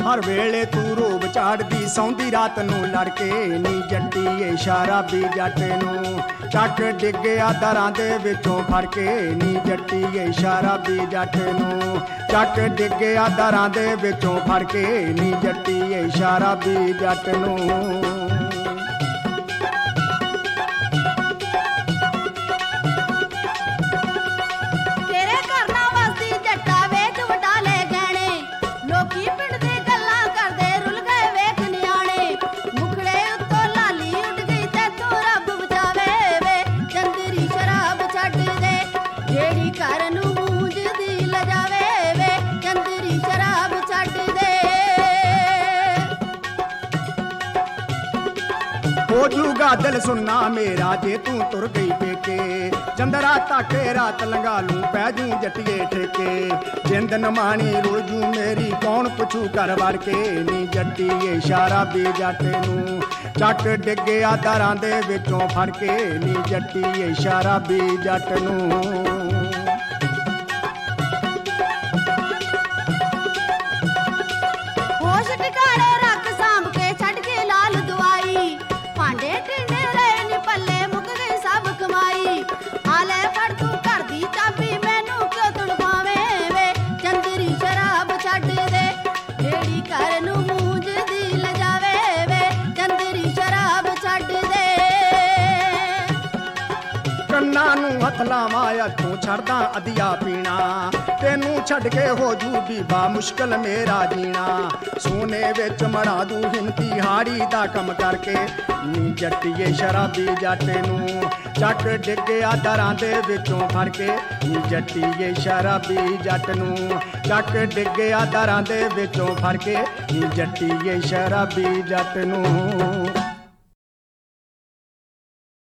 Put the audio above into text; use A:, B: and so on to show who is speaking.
A: हर वेले तू रूप झाड़दी सौंदी रात नूं लड़के नी जट्टीए शराबी जट नूं चक डिग्गिया दरां दे विचों फड़ के नी जट्टीए शराबी जट नूं चक डिग्गिया दरां दे विचों फड़ के नी जट्टीए शराबी जट नूं। हो जूगा दिल सुनना मेरा जे तू तुर गई पेके चंदरा ताके रात लंघा लूं पै जूं जट्टिए ठेके जिंद नमानी रुल जूं मेरी कौन पुछू कर वड़ के नी जट्टिए शराबी जट नूं चक डिग्गिया दरां दे विचों फड़ के नी जट्टिए शराबी जट नूं। हथ लावां तू छड़दा अदिया पीना तेनू छड़ के हो जू बीबा मुश्किल मेरा जीना सोने विच मड़ा दू हिमती हाड़ी दा कम करके नी जट्टिए शराबी जट नूं चक डिग्गिया दरां दे विचों फड़ के नी जट्टिए शराबी जट नूं चक डिग्गिया दरां दे विचों फड़ के नी जट्टिए शराबी जट नूं।